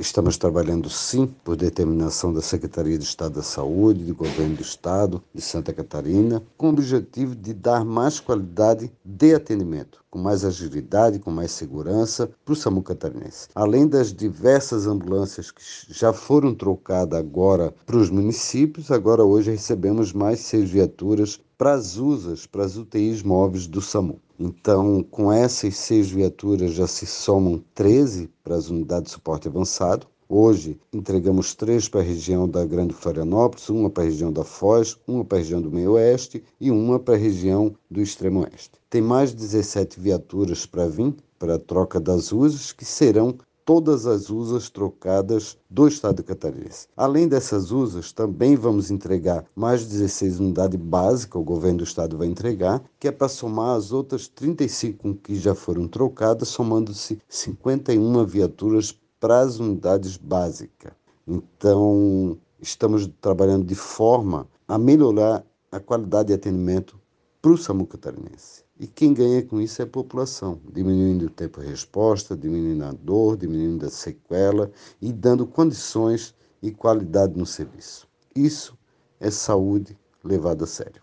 Estamos trabalhando sim, por determinação da Secretaria de Estado da Saúde, do Governo do Estado de Santa Catarina, com o objetivo de dar mais qualidade de atendimento, com mais agilidade, com mais segurança para o SAMU catarinense. Além das diversas ambulâncias que já foram trocadas agora para os municípios, agora hoje recebemos mais 6 viaturas para as USAs, para as UTIs móveis do SAMU. Então, com essas 6 viaturas já se somam 13 para as unidades de suporte avançado. Hoje, entregamos 3 para a região da Grande Florianópolis, uma para a região da Foz, uma para a região do Meio-Oeste e uma para a região do Extremo-Oeste. Tem mais 17 viaturas para vir, para a troca das USAs, que serão todas as USAs trocadas do estado catarinense. Além dessas USAs, também vamos entregar mais 16 unidades básicas, o governo do estado vai entregar, que é para somar as outras 35 que já foram trocadas, somando-se 51 viaturas para as unidades básicas. Então, estamos trabalhando de forma a melhorar a qualidade de atendimento para o SAMU catarinense. E quem ganha com isso é a população, diminuindo o tempo de resposta, diminuindo a dor, diminuindo a sequela e dando condições e qualidade no serviço. Isso é saúde levada a sério.